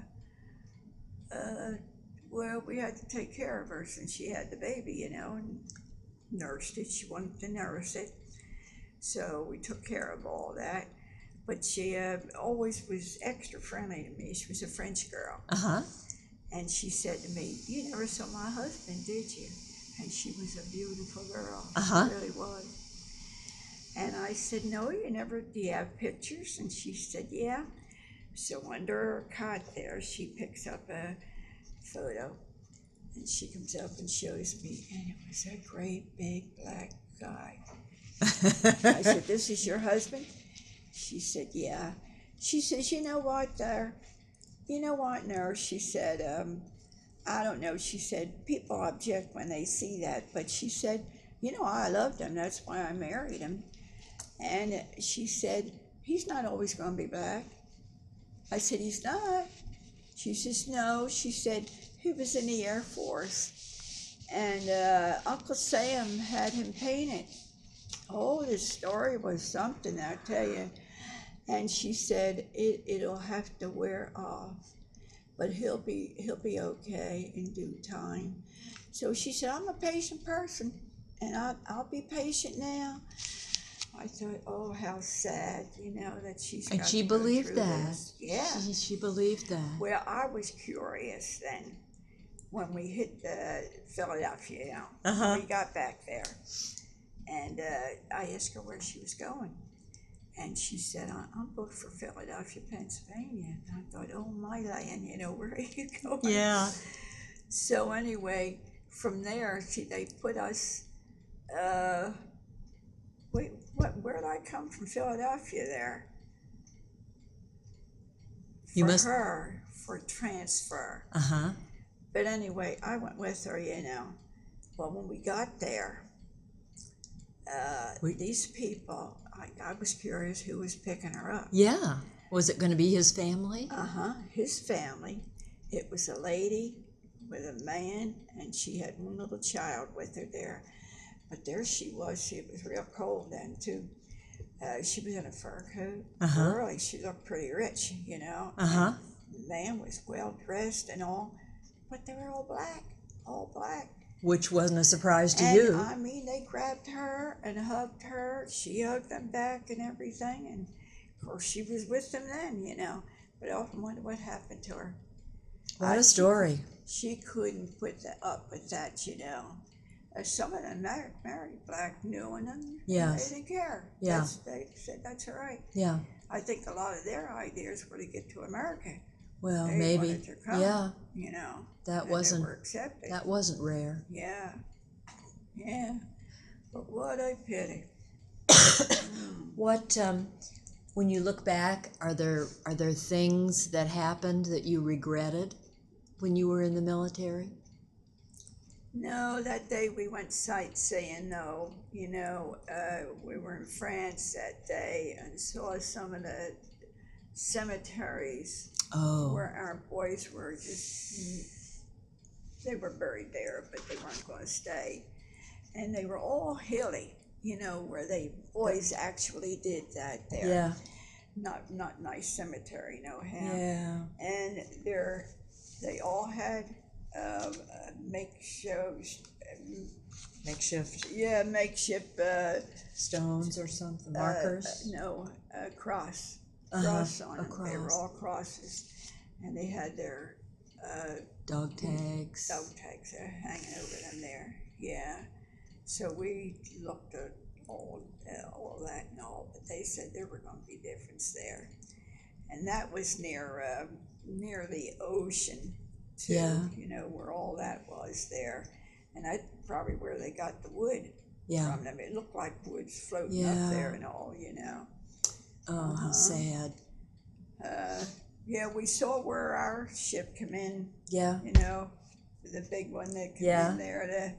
well, we had to take care of her since she had the baby, you know, and nursed it. She wanted to nurse it. So we took care of all that. But she always was extra friendly to me. She was a French girl.
Uh-huh.
And she said to me, "You never saw my husband, did you?" And she was a beautiful girl.
Uh-huh.
She really was. And I said, "No, you never. Do you have pictures?" And she said, "Yeah." So under her cot there, she picks up a photo. And she comes up and shows me. And it was a great big black guy. I said, "This is your husband?" She said, "Yeah." She says, "You know what, nurse?" She said, "I don't know." She said, "People object when they see that." But she said, "I loved him. That's why I married him." And she said, "He's not always going to be black." I said, "He's not." She says, "No." She said, "He was in the Air Force. And Uncle Sam had him painted." Oh, this story was something, I tell you. And she said, it'll have to wear off, but he'll be okay in due time. So she said, "I'm a patient person, and I'll be patient now." I thought, oh, how sad, that she's got
And she
to go
believed
through
that.
this. Yeah.
She believed that.
Well, I was curious then when we hit Philadelphia.
Uh-huh.
We got back there. And I asked her where she was going. And she said, "I'm booked for Philadelphia, Pennsylvania." And I thought, oh, my land, where are you going?
Yeah.
So anyway, from there, they put us, where did I come from Philadelphia there? For transfer.
Uh-huh.
But anyway, I went with her, Well, when we got there, these people, I was curious who was picking her up.
Yeah. Was it going to be his family?
Uh-huh, his family. It was a lady with a man, and she had one little child with her there. But there she was. It was real cold then, too. She was in a fur coat.
Uh-huh.
Really, she looked pretty rich,
Uh-huh.
The man was well-dressed and all, but they were all black. all black.
Which wasn't a surprise to
And
you.
I mean, they grabbed her and hugged her. She hugged them back and everything. And of course, she was with them then, you know. But I often wonder what happened to her.
What a story.
She couldn't put up with that, you know. Some of them married black, knew them.
Yes.
They didn't care.
Yeah.
They said that's all right.
Yeah.
I think a lot of their ideas were to get to America.
Well,
They
maybe.
wanted to come,
Yeah.
you know.
That
and
wasn't.
They were accepted.
That wasn't rare.
Yeah. Yeah. But what a pity.
What when you look back, are there things that happened that you regretted when you were in the military?
No, that day we went sightseeing. No, you know, we were in France that day and saw some of the cemeteries where our boys were they were buried there, but they weren't going to stay. And they were all hilly, you know, where boys actually did that there.
Yeah.
Not nice cemetery, no how.
Yeah.
And they all had makeshift. Yeah, makeshift
Stones or something, markers.
No, cross on them.
Cross.
They were all crosses, and they had their
Dog tags.
hanging over them there. Yeah. So we looked at all that and all, but they said there were going to be difference there, and that was near the ocean too.
Yeah.
You know where all that was there, and that's probably where they got the wood from them. It looked like wood's floating up there and all, you know.
Oh, how sad.
Yeah, we saw where our ship came in.
Yeah.
You know, the big one that came in there.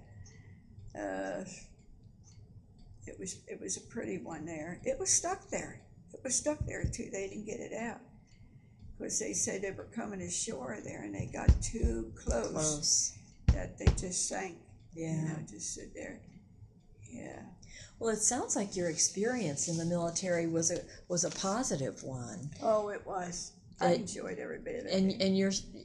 It was a pretty one there. It was stuck there. Too. They didn't get it out because they said they were coming ashore there, and they got too close. That they just sank.
Yeah.
You know, just sit there. Yeah.
Well, it sounds like your experience in the military was a positive one.
Oh, it was. I enjoyed every bit of it.
And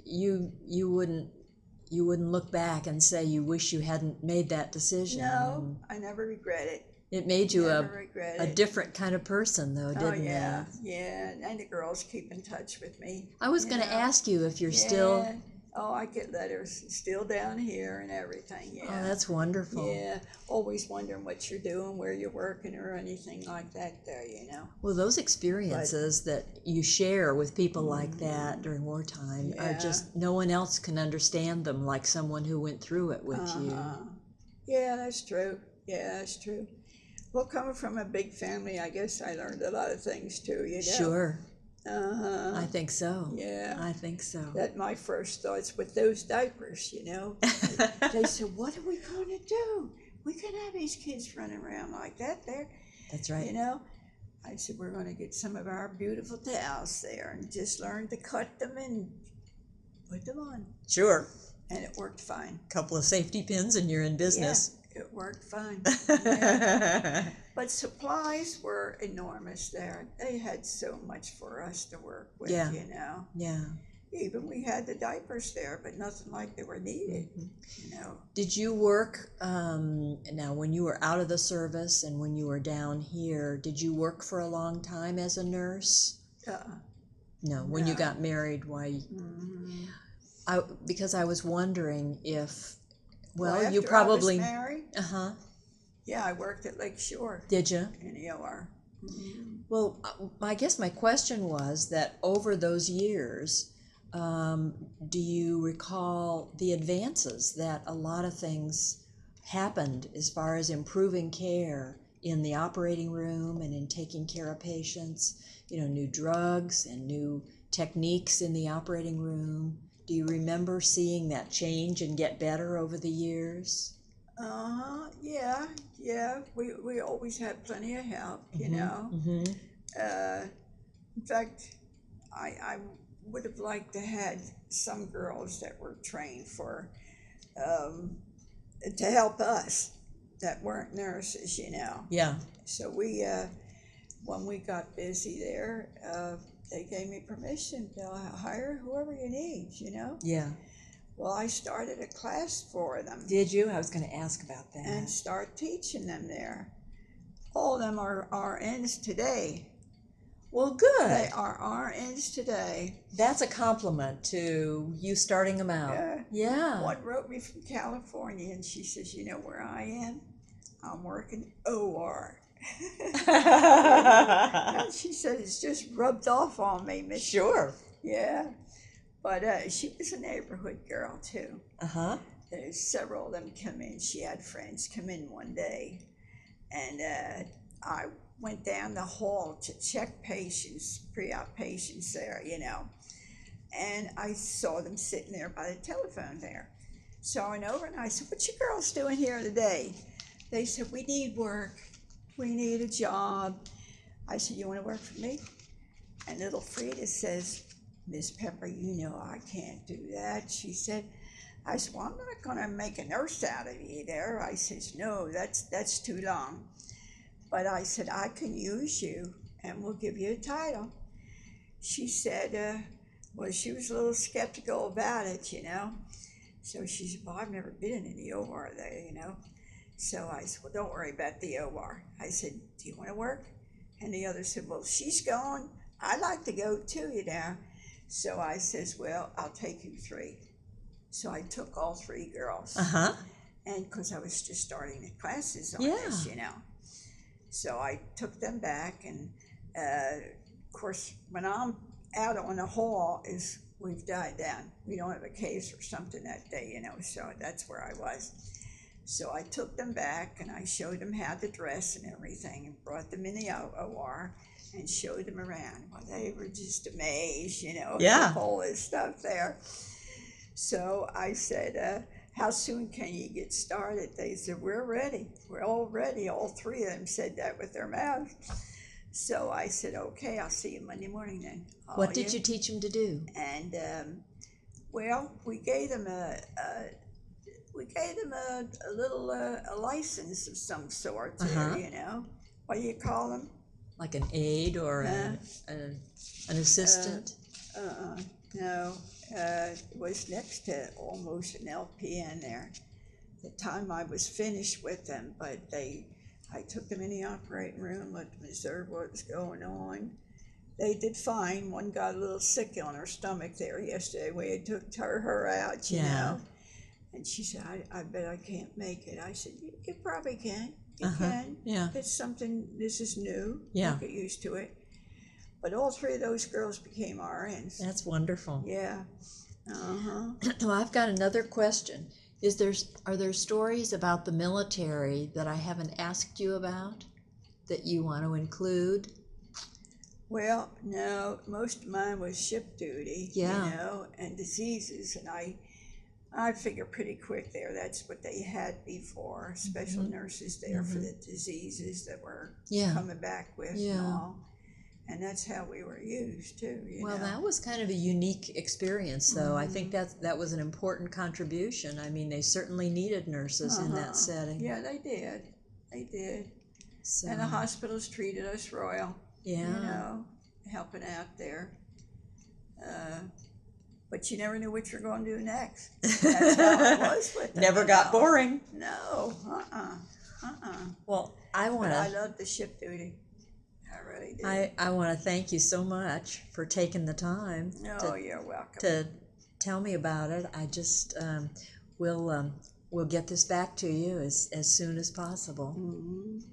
you wouldn't look back and say you wish you hadn't made that decision.
No, I never regret it.
It made you
a
different kind of person, though, didn't it?
Yeah, and the girls keep in touch with me.
I was going to ask you if you're still.
Oh, I get letters still down here and everything. Yeah.
Oh, that's wonderful.
Yeah, always wondering what you're doing, where you're working, or anything like that. There, you know.
Well, those experiences that you share with people like that during wartime are just no one else can understand them like someone who went through it with you.
Yeah, that's true. Yeah, that's true. Well, coming from a big family, I guess I learned a lot of things too. You know.
Sure. I think so.
Yeah.
I think so.
That my first thoughts with those diapers, you know. They said, what are we going to do? We can't have these kids running around like that there.
That's right.
You know. I said, we're going to get some of our beautiful towels there and just learn to cut them and put them on.
Sure.
And it worked fine.
Couple of safety pins and you're in business.
Yeah, it worked fine. Yeah. But supplies were enormous there. They had so much for us to work with, you know.
Yeah.
Even we had the diapers there, but nothing like they were needed, you know.
Did you work, now when you were out of the service and when you were down here, did you work for a long time as a nurse? No, when you got married, why? Because I was wondering if, well you probably.
I was married,
Uh-huh.
yeah, I worked at Lake Shore.
Did you?
In EOR.
Well, I guess my question was that over those years, do you recall the advances that a lot of things happened as far as improving care in the operating room and in taking care of patients? You know, new drugs and new techniques in the operating room. Do you remember seeing that change and get better over the years? Yeah. We always had plenty of help, you know. In fact, I would have liked to had some girls that were trained for to help us that weren't nurses, you know. Yeah.
So we when we got busy there, they gave me permission to hire whoever you need, you know.
Yeah.
Well, I started a class for them
Did you? I was going to ask about that.
and start teaching them there. All of them are RNs today.
Well, good.
They are RNs today.
That's a compliment to you starting them out. Yeah.
One wrote me from California, and she says, "You know where I am? I'm working OR." And she said, "It's just rubbed off on me, Miss."
Sure.
Yeah. But she was a neighborhood girl, too.
Uh-huh.
There's several of them come in. She had friends come in one day, and I went down the hall to check patients, pre-op patients there, and I saw them sitting there by the telephone there. So I went over and I said, "What you girls doing here today?" They said, "We need work. We need a job." I said, "You want to work for me?" And little Frida says, "Miss Pepper, I can't do that." She said, I said, "Well, I'm not going to make a nurse out of you there." I says, "No, that's too long." But I said, "I can use you and we'll give you a title." She said, well, she was a little skeptical about it, So she said, "Well, I've never been in the OR there. So I said, "Well, don't worry about the OR." I said, "Do you want to work?" And the other said, "Well, she's going. I'd like to go too, So I says, "Well, I'll take you 3." So I took all 3 girls.
Uh-huh.
And because I was just starting the classes on
Yeah.
this, So I took them back, and of course, when I'm out on the hall, we've died down. We don't have a case or something that day, So that's where I was. So I took them back, and I showed them how to dress and everything, and brought them in the OR and showed them around. Well, they were just amazed,
Yeah.
with all this stuff there. So I said, "How soon can you get started?" They said, "We're ready. We're all ready." All 3 of them said that with their mouths. So I said, "Okay, I'll see you Monday morning then."
What did you teach them to do?
And well, we gave them a little a license of some sort there, What do you call them?
Like an aide or an assistant?
No, it was next to almost an LPN there. The time I was finished with them, but I took them in the operating room, let them observe what was going on. They did fine. One got a little sick on her stomach there yesterday. We took her out,
Yeah.
And she said, I bet I can't make it. I said, you probably can. You
Uh-huh.
can.
Yeah.
It's something, this is new.
Yeah.
You get used to it. But all 3 of those girls became RNs.
That's wonderful.
Yeah. Uh-huh.
Well, I've got another question. Are there stories about the military that I haven't asked you about that you want to include?
Well, no, most of mine was ship duty,
Yeah.
And diseases, and I figure pretty quick there that's what they had before, special nurses there for the diseases that were coming back with and all. And that's how we were used too,
Well, that was kind of a unique experience, though. I think that was an important contribution. I mean, they certainly needed nurses in that setting.
Yeah, they did. They did.
So,
And the hospitals treated us royal.
yeah.
Helping out there. But you never knew what you're going to do next. That's how it was with them.
Never got boring.
No.
Well, I want
I
to.
love the ship duty. I really do.
I want to thank you so much for taking the time
You're welcome.
to tell me about it. I just we'll get this back to you as soon as possible.
Mm-hmm.